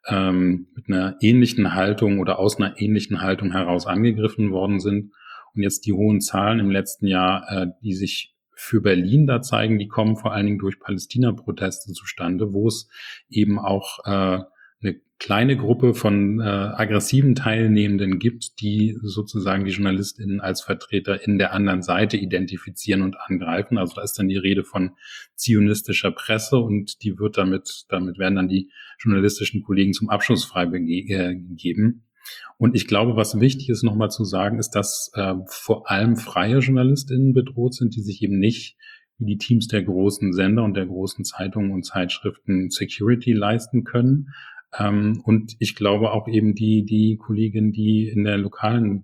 Speaker 1: ähm, mit einer ähnlichen Haltung oder aus einer ähnlichen Haltung heraus angegriffen worden sind. Und jetzt die hohen Zahlen im letzten Jahr, äh, die sich für Berlin da zeigen, die kommen vor allen Dingen durch Palästina-Proteste zustande, wo es eben auch äh, eine kleine Gruppe von äh, aggressiven Teilnehmenden gibt, die sozusagen die JournalistInnen als Vertreter in der anderen Seite identifizieren und angreifen. Also da ist dann die Rede von zionistischer Presse und die wird damit, damit werden dann die journalistischen Kollegen zum Abschuss frei bege- äh, gegeben. Und ich glaube, was wichtig ist, nochmal zu sagen, ist, dass äh, vor allem freie JournalistInnen bedroht sind, die sich eben nicht wie die Teams der großen Sender und der großen Zeitungen und Zeitschriften Security leisten können. Ähm, und ich glaube auch eben die, die Kolleginnen, die in der lokalen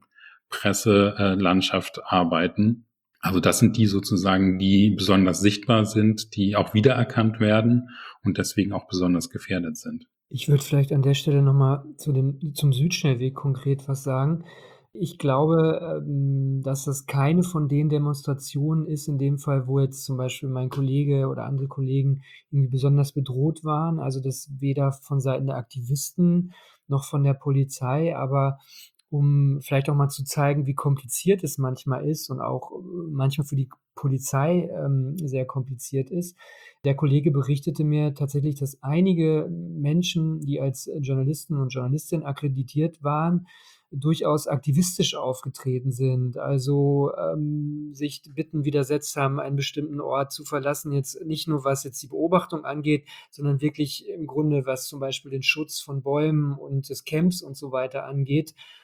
Speaker 1: Presselandschaft arbeiten. Also das sind die sozusagen, die besonders sichtbar sind, die auch wiedererkannt werden und deswegen auch besonders gefährdet sind.
Speaker 5: Ich würde vielleicht an der Stelle nochmal zu dem, zum Südschnellweg konkret was sagen. Ich glaube, ähm, dass das keine von den Demonstrationen ist, in dem Fall, wo jetzt zum Beispiel mein Kollege oder andere Kollegen irgendwie besonders bedroht waren. Also das weder von Seiten der Aktivisten noch von der Polizei, aber um vielleicht auch mal zu zeigen, wie kompliziert es manchmal ist und auch äh, manchmal für die Polizei ähm, sehr kompliziert ist. Der Kollege berichtete mir tatsächlich, dass einige Menschen, die als Journalisten und Journalistinnen akkreditiert waren, durchaus aktivistisch aufgetreten sind, also ähm, sich Bitten widersetzt haben, einen bestimmten Ort zu verlassen, jetzt nicht nur was jetzt die Beobachtung angeht, sondern wirklich im Grunde, was zum Beispiel den Schutz von Bäumen und des Camps und so weiter angeht.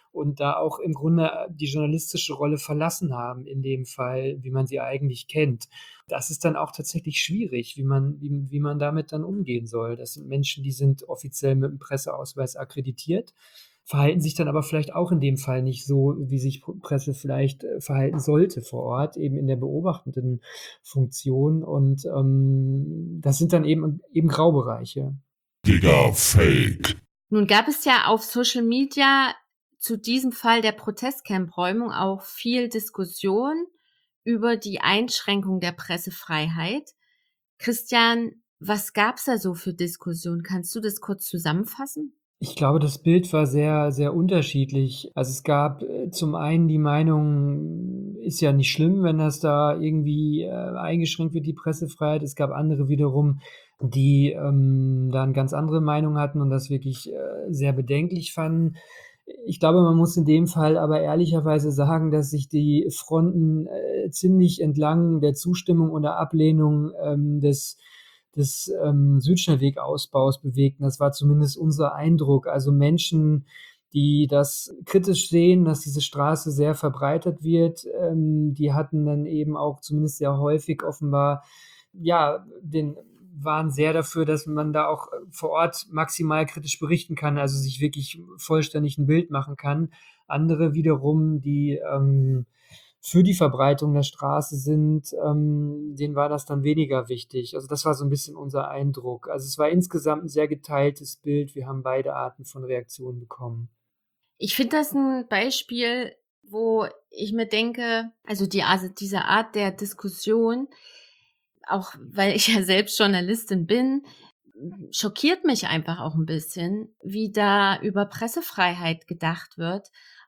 Speaker 5: und da auch im Grunde die journalistische Rolle verlassen haben in dem Fall, wie man sie eigentlich kennt. Das ist dann auch tatsächlich schwierig, wie man, wie, wie man damit dann umgehen soll. Das sind Menschen, die sind offiziell mit dem Presseausweis akkreditiert, verhalten sich dann aber vielleicht auch in dem Fall nicht so, wie sich Presse vielleicht äh, verhalten sollte vor Ort, eben in der beobachtenden Funktion. Und ähm, das sind dann eben, eben Graubereiche.
Speaker 3: Digga Fake.
Speaker 2: Nun gab es ja auf Social Media zu diesem Fall der Protestcamp-Räumung auch viel Diskussion über die Einschränkung der Pressefreiheit. Christian, was gab's da so für Diskussionen? Kannst du das kurz zusammenfassen?
Speaker 5: Ich glaube, das Bild war sehr, sehr unterschiedlich. Also es gab äh, zum einen die Meinung, ist ja nicht schlimm, wenn das da irgendwie äh, eingeschränkt wird, die Pressefreiheit. Es gab andere wiederum, die ähm, da eine ganz andere Meinung hatten und das wirklich äh, sehr bedenklich fanden. Ich glaube, man muss in dem Fall aber ehrlicherweise sagen, dass sich die Fronten äh, ziemlich entlang der Zustimmung und der Ablehnung ähm, des des ähm, Südschnellwegausbaus bewegten. Das war zumindest unser Eindruck. Also Menschen, die das kritisch sehen, dass diese Straße sehr verbreitert wird, ähm, die hatten dann eben auch zumindest sehr häufig offenbar, ja, den waren sehr dafür, dass man da auch vor Ort maximal kritisch berichten kann, also sich wirklich vollständig ein Bild machen kann. Andere wiederum, die ähm, für die Verbreitung der Straße sind, ähm, denen war das dann weniger wichtig. Also das war so ein bisschen unser Eindruck. Also es war insgesamt ein sehr geteiltes Bild. Wir haben beide Arten von Reaktionen bekommen.
Speaker 2: Ich finde das ein Beispiel, wo ich mir denke, also die, also diese Art der Diskussion, auch weil ich ja selbst Journalistin bin, schockiert mich einfach auch ein bisschen, wie da über Pressefreiheit gedacht wird.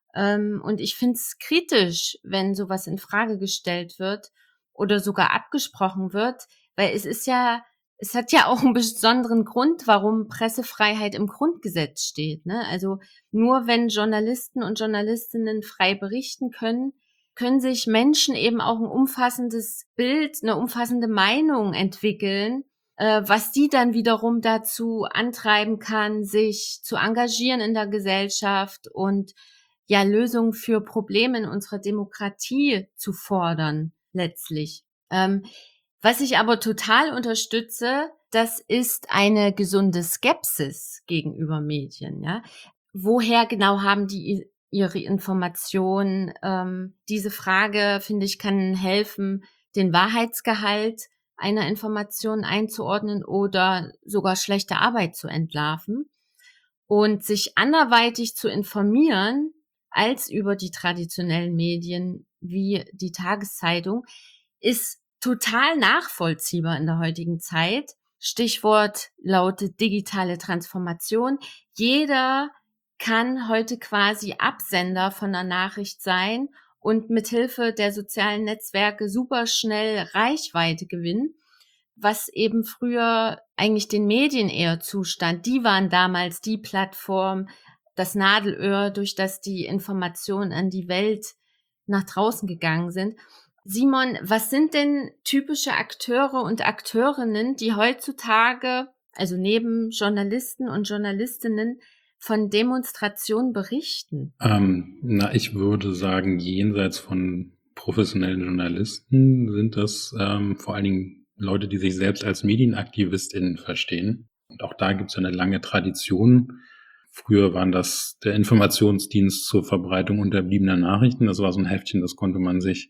Speaker 2: Und ich finde es kritisch, wenn sowas in Frage gestellt wird oder sogar abgesprochen wird, weil es ist ja, es hat ja auch einen besonderen Grund, warum Pressefreiheit im Grundgesetz steht, ne? Also nur wenn Journalisten und Journalistinnen frei berichten können, können sich Menschen eben auch ein umfassendes Bild, eine umfassende Meinung entwickeln, äh, was die dann wiederum dazu antreiben kann, sich zu engagieren in der Gesellschaft und ja, Lösungen für Probleme in unserer Demokratie zu fordern, letztlich. Ähm, was ich aber total unterstütze, das ist eine gesunde Skepsis gegenüber Medien, ja. Woher genau haben die ihre Informationen? Ähm, diese Frage, finde ich, kann helfen, den Wahrheitsgehalt einer Information einzuordnen oder sogar schlechte Arbeit zu entlarven. Und sich anderweitig zu informieren, als über die traditionellen Medien wie die Tageszeitung, ist total nachvollziehbar in der heutigen Zeit. Stichwort lautet digitale Transformation. Jeder kann heute quasi Absender von einer Nachricht sein und mithilfe der sozialen Netzwerke super schnell Reichweite gewinnen, was eben früher eigentlich den Medien eher zustand. Die waren damals die Plattform, das Nadelöhr, durch das die Informationen an die Welt nach draußen gegangen sind. Simon, was sind denn typische Akteure und Akteurinnen, die heutzutage, also neben Journalisten und Journalistinnen, von Demonstrationen berichten?
Speaker 1: Ähm, na, ich würde sagen, jenseits von professionellen Journalisten sind das ähm, vor allen Dingen Leute, die sich selbst als MedienaktivistInnen verstehen. Und auch da gibt es eine lange Tradition. Früher waren das der Informationsdienst zur Verbreitung unterbliebener Nachrichten. Das war so ein Heftchen, das konnte man sich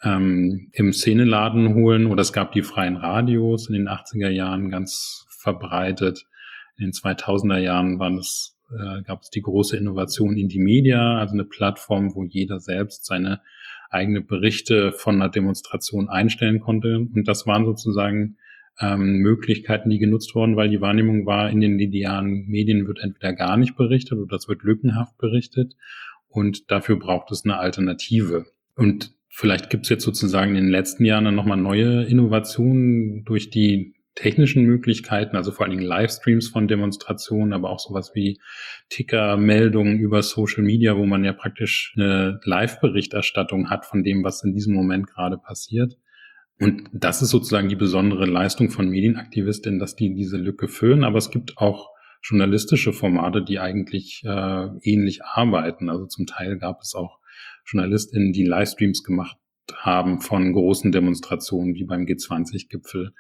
Speaker 1: ähm, im Szeneladen holen. Oder es gab die freien Radios in den achtziger Jahren ganz verbreitet. In den zweitausender Jahren waren es, äh, gab es die große Innovation Indymedia, also eine Plattform, wo jeder selbst seine eigene Berichte von einer Demonstration einstellen konnte. Und das waren sozusagen Ähm, Möglichkeiten, die genutzt wurden, weil die Wahrnehmung war, in den linearen Medien wird entweder gar nicht berichtet oder es wird lückenhaft berichtet und dafür braucht es eine Alternative. Und vielleicht gibt es jetzt sozusagen in den letzten Jahren dann nochmal neue Innovationen durch die technischen Möglichkeiten, also vor allen Dingen Livestreams von Demonstrationen, aber auch sowas wie Ticker-Meldungen über Social Media, wo man ja praktisch eine Live-Berichterstattung hat von dem, was in diesem Moment gerade passiert. Und das ist sozusagen die besondere Leistung von Medienaktivistinnen, dass die diese Lücke füllen. Aber es gibt auch journalistische Formate, die eigentlich äh, ähnlich arbeiten. Also zum Teil gab es auch JournalistInnen, die Livestreams gemacht haben von großen Demonstrationen wie beim G zwanzig-Gipfel.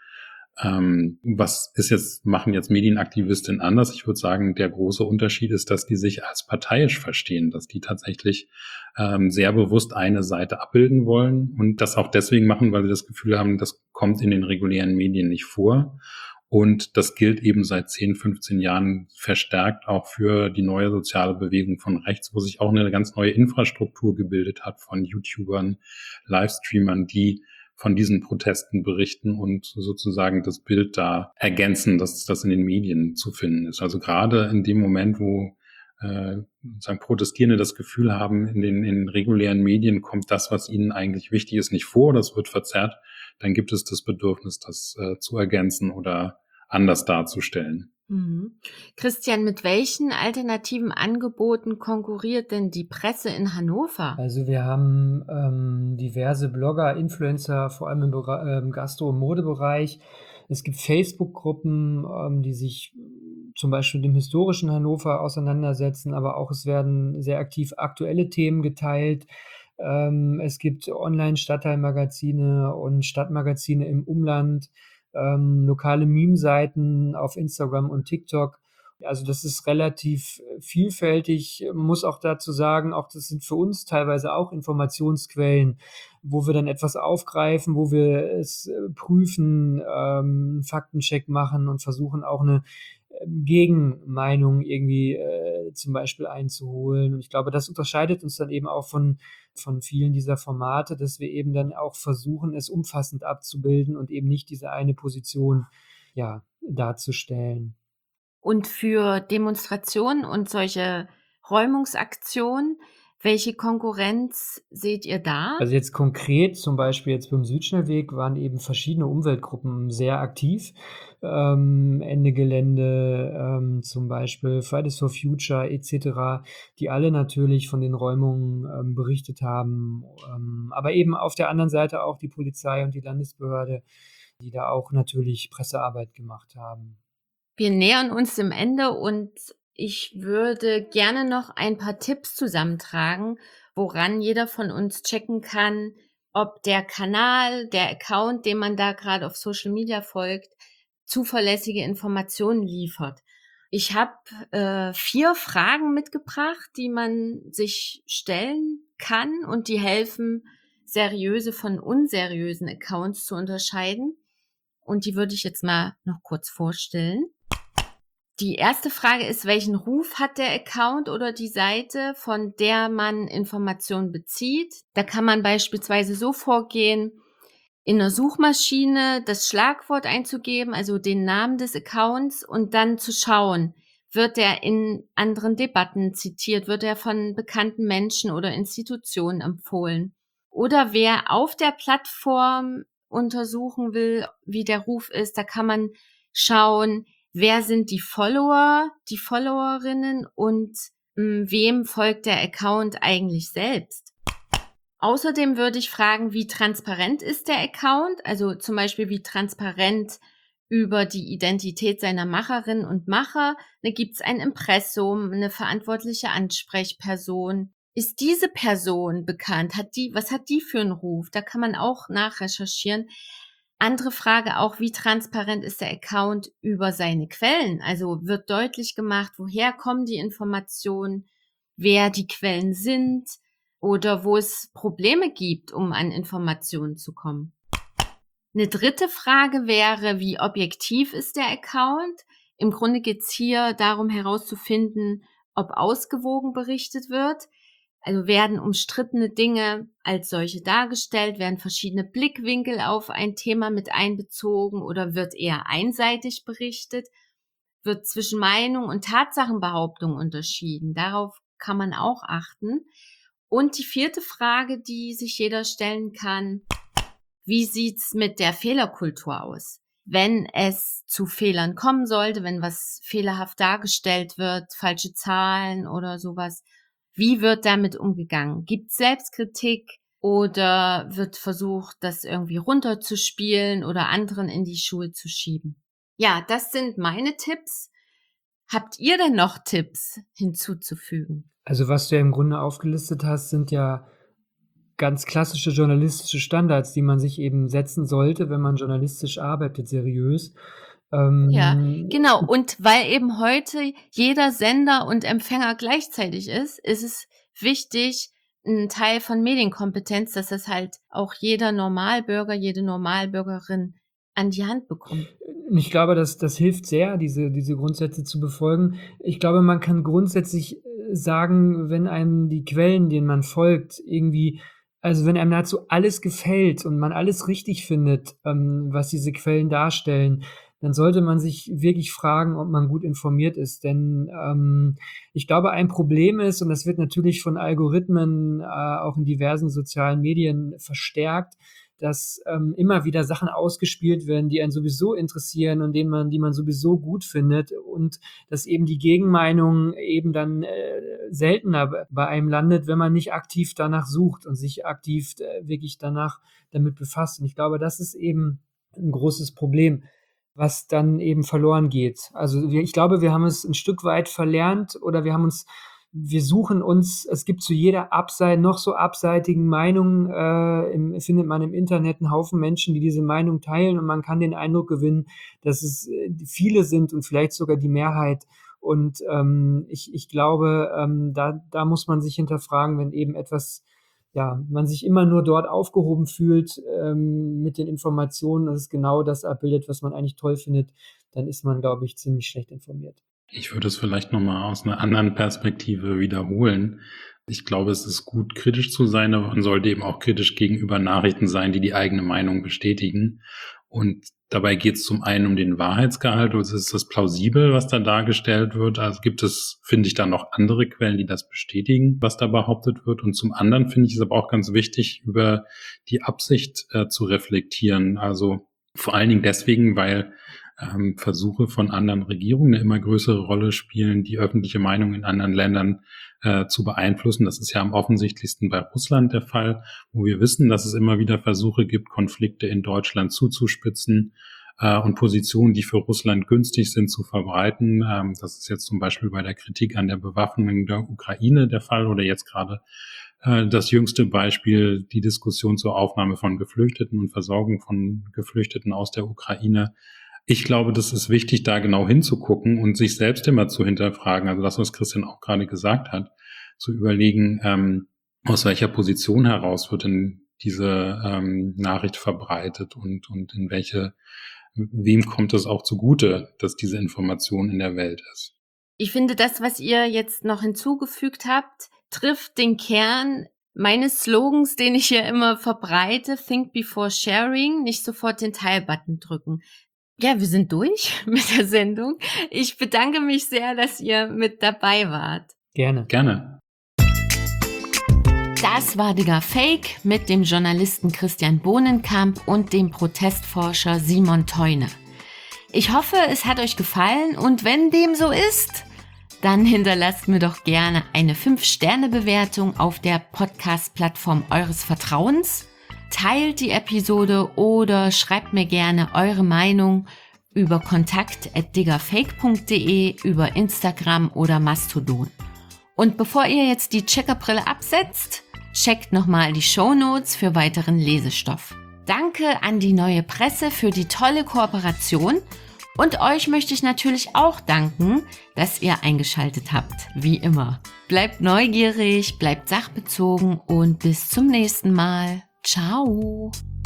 Speaker 1: Ähm, was ist jetzt, machen jetzt Medienaktivistinnen anders? Ich würde sagen, der große Unterschied ist, dass die sich als parteiisch verstehen, dass die tatsächlich ähm, sehr bewusst eine Seite abbilden wollen und das auch deswegen machen, weil sie das Gefühl haben, das kommt in den regulären Medien nicht vor. Und das gilt eben seit zehn, fünfzehn Jahren verstärkt auch für die neue soziale Bewegung von rechts, wo sich auch eine ganz neue Infrastruktur gebildet hat von YouTubern, Livestreamern, die von diesen Protesten berichten und sozusagen das Bild da ergänzen, dass das in den Medien zu finden ist. Also gerade in dem Moment, wo äh, sozusagen Protestierende das Gefühl haben, in den, in den regulären Medien kommt das, was ihnen eigentlich wichtig ist, nicht vor, das wird verzerrt, dann gibt es das Bedürfnis, das äh, zu ergänzen oder anders darzustellen.
Speaker 2: Mhm. Christian, mit welchen alternativen Angeboten konkurriert denn die Presse in Hannover?
Speaker 5: Also wir haben ähm, diverse Blogger, Influencer, vor allem im Bera- ähm, Gastro- und Modebereich. Es gibt Facebook-Gruppen, ähm, die sich zum Beispiel dem historischen Hannover auseinandersetzen, aber auch es werden sehr aktiv aktuelle Themen geteilt. Ähm, es gibt Online-Stadtteilmagazine und Stadtmagazine im Umland, ähm, lokale Meme-Seiten auf Instagram und TikTok. Also das ist relativ vielfältig. Man muss auch dazu sagen, auch das sind für uns teilweise auch Informationsquellen, wo wir dann etwas aufgreifen, wo wir es äh, prüfen, ähm, Faktencheck machen und versuchen auch eine ähm, Gegenmeinung irgendwie äh, zum Beispiel einzuholen. Und ich glaube, das unterscheidet uns dann eben auch von, von vielen dieser Formate, dass wir eben dann auch versuchen, es umfassend abzubilden und eben nicht diese eine Position, ja, darzustellen.
Speaker 2: Und für Demonstrationen und solche Räumungsaktionen, welche Konkurrenz seht ihr da?
Speaker 5: Also jetzt konkret, zum Beispiel jetzt beim Südschnellweg, waren eben verschiedene Umweltgruppen sehr aktiv. Ähm, Ende Gelände, ähm, zum Beispiel Fridays for Future et cetera, die alle natürlich von den Räumungen ähm, berichtet haben. Ähm, aber eben auf der anderen Seite auch die Polizei und die Landesbehörde, die da auch natürlich Pressearbeit gemacht haben.
Speaker 2: Wir nähern uns dem Ende und ich würde gerne noch ein paar Tipps zusammentragen, woran jeder von uns checken kann, ob der Kanal, der Account, dem man da gerade auf Social Media folgt, zuverlässige Informationen liefert. Ich habe äh, vier Fragen mitgebracht, die man sich stellen kann und die helfen, seriöse von unseriösen Accounts zu unterscheiden. Und die würde ich jetzt mal noch kurz vorstellen. Die erste Frage ist, welchen Ruf hat der Account oder die Seite, von der man Informationen bezieht? Da kann man beispielsweise so vorgehen, in der Suchmaschine das Schlagwort einzugeben, also den Namen des Accounts und dann zu schauen, wird er in anderen Debatten zitiert, wird er von bekannten Menschen oder Institutionen empfohlen? Oder wer auf der Plattform untersuchen will, wie der Ruf ist, da kann man schauen, wer sind die Follower, die Followerinnen und mh, wem folgt der Account eigentlich selbst? Außerdem würde ich fragen, wie transparent ist der Account? Also zum Beispiel, wie transparent über die Identität seiner Macherinnen und Macher. Da gibt es ein Impressum, eine verantwortliche Ansprechperson. Ist diese Person bekannt? Hat die, was hat die für einen Ruf? Da kann man auch nachrecherchieren. Andere Frage auch, wie transparent ist der Account über seine Quellen? Also wird deutlich gemacht, woher kommen die Informationen, wer die Quellen sind oder wo es Probleme gibt, um an Informationen zu kommen. Eine dritte Frage wäre, wie objektiv ist der Account? Im Grunde geht es hier darum herauszufinden, ob ausgewogen berichtet wird. Also werden umstrittene Dinge als solche dargestellt, werden verschiedene Blickwinkel auf ein Thema mit einbezogen oder wird eher einseitig berichtet, wird zwischen Meinung und Tatsachenbehauptung unterschieden. Darauf kann man auch achten. Und die vierte Frage, die sich jeder stellen kann, wie sieht's mit der Fehlerkultur aus? Wenn es zu Fehlern kommen sollte, wenn was fehlerhaft dargestellt wird, falsche Zahlen oder sowas, wie wird damit umgegangen? Gibt es Selbstkritik oder wird versucht, das irgendwie runterzuspielen oder anderen in die Schuhe zu schieben? Ja, das sind meine Tipps. Habt ihr denn noch Tipps hinzuzufügen?
Speaker 5: Also was du ja im Grunde aufgelistet hast, sind ja ganz klassische journalistische Standards, die man sich eben setzen sollte, wenn man journalistisch arbeitet, seriös. Ähm,
Speaker 2: Ja, genau. Und weil eben heute jeder Sender und Empfänger gleichzeitig ist, ist es wichtig, ein Teil von Medienkompetenz, dass das halt auch jeder Normalbürger, jede Normalbürgerin an die Hand bekommt.
Speaker 5: Ich glaube, das, das hilft sehr, diese, diese Grundsätze zu befolgen. Ich glaube, man kann grundsätzlich sagen, wenn einem die Quellen, denen man folgt, irgendwie, also wenn einem nahezu alles gefällt und man alles richtig findet, ähm, was diese Quellen darstellen, dann sollte man sich wirklich fragen, ob man gut informiert ist. Denn ähm, ich glaube, ein Problem ist, und das wird natürlich von Algorithmen äh, auch in diversen sozialen Medien verstärkt, dass ähm, immer wieder Sachen ausgespielt werden, die einen sowieso interessieren und denen man, die man sowieso gut findet, und dass eben die Gegenmeinung eben dann äh, seltener bei einem landet, wenn man nicht aktiv danach sucht und sich aktiv äh, wirklich danach damit befasst. Und ich glaube, das ist eben ein großes Problem, was dann eben verloren geht. Also wir, ich glaube, wir haben es ein Stück weit verlernt, oder wir haben uns Wir suchen uns, es gibt zu jeder Abseite, noch so abseitigen Meinung, äh, im, findet man im Internet einen Haufen Menschen, die diese Meinung teilen, und man kann den Eindruck gewinnen, dass es äh, viele sind und vielleicht sogar die Mehrheit. Und ähm, ich, ich glaube, ähm, da, da muss man sich hinterfragen, wenn eben etwas, ja, man sich immer nur dort aufgehoben fühlt ähm, mit den Informationen und es genau das abbildet, was man eigentlich toll findet, dann ist man, glaube ich, ziemlich schlecht informiert.
Speaker 1: Ich würde es vielleicht nochmal aus einer anderen Perspektive wiederholen. Ich glaube, es ist gut, kritisch zu sein, aber man sollte eben auch kritisch gegenüber Nachrichten sein, die die eigene Meinung bestätigen. Und dabei geht es zum einen um den Wahrheitsgehalt, also ist das plausibel, was da dargestellt wird. Also gibt es, finde ich, da noch andere Quellen, die das bestätigen, was da behauptet wird. Und zum anderen finde ich es aber auch ganz wichtig, über die Absicht äh, zu reflektieren. Also vor allen Dingen deswegen, weil ähm, Versuche von anderen Regierungen eine immer größere Rolle spielen, die öffentliche Meinung in anderen Ländern äh, zu beeinflussen. Das ist ja am offensichtlichsten bei Russland der Fall, wo wir wissen, dass es immer wieder Versuche gibt, Konflikte in Deutschland zuzuspitzen äh, und Positionen, die für Russland günstig sind, zu verbreiten. Ähm, das ist jetzt zum Beispiel bei der Kritik an der Bewaffnung der Ukraine der Fall, oder jetzt gerade äh, das jüngste Beispiel, die Diskussion zur Aufnahme von Geflüchteten und Versorgung von Geflüchteten aus der Ukraine. Ich glaube, das ist wichtig, da genau hinzugucken und sich selbst immer zu hinterfragen. Also das, was Christian auch gerade gesagt hat, zu überlegen, ähm, aus welcher Position heraus wird denn diese ähm, Nachricht verbreitet und, und in welche, wem kommt es auch zugute, dass diese Information in der Welt ist.
Speaker 2: Ich finde, das, was ihr jetzt noch hinzugefügt habt, trifft den Kern meines Slogans, den ich ja immer verbreite: Think before sharing, nicht sofort den Teil-Button drücken. Ja, wir sind durch mit der Sendung. Ich bedanke mich sehr, dass ihr mit dabei wart.
Speaker 5: Gerne.
Speaker 1: Gerne.
Speaker 2: Das war Digga Fake mit dem Journalisten Christian Bohnenkamp und dem Protestforscher Simon Theune. Ich hoffe, es hat euch gefallen, und wenn dem so ist, dann hinterlasst mir doch gerne eine fünf Sterne Bewertung auf der Podcast-Plattform eures Vertrauens. Teilt die Episode oder schreibt mir gerne eure Meinung über kontakt at diggerfake punkt de, über Instagram oder Mastodon. Und bevor ihr jetzt die Checkerbrille absetzt, checkt nochmal die Shownotes für weiteren Lesestoff. Danke an die Neue Presse für die tolle Kooperation, und euch möchte ich natürlich auch danken, dass ihr eingeschaltet habt, wie immer. Bleibt neugierig, bleibt sachbezogen und bis zum nächsten Mal. Ciao.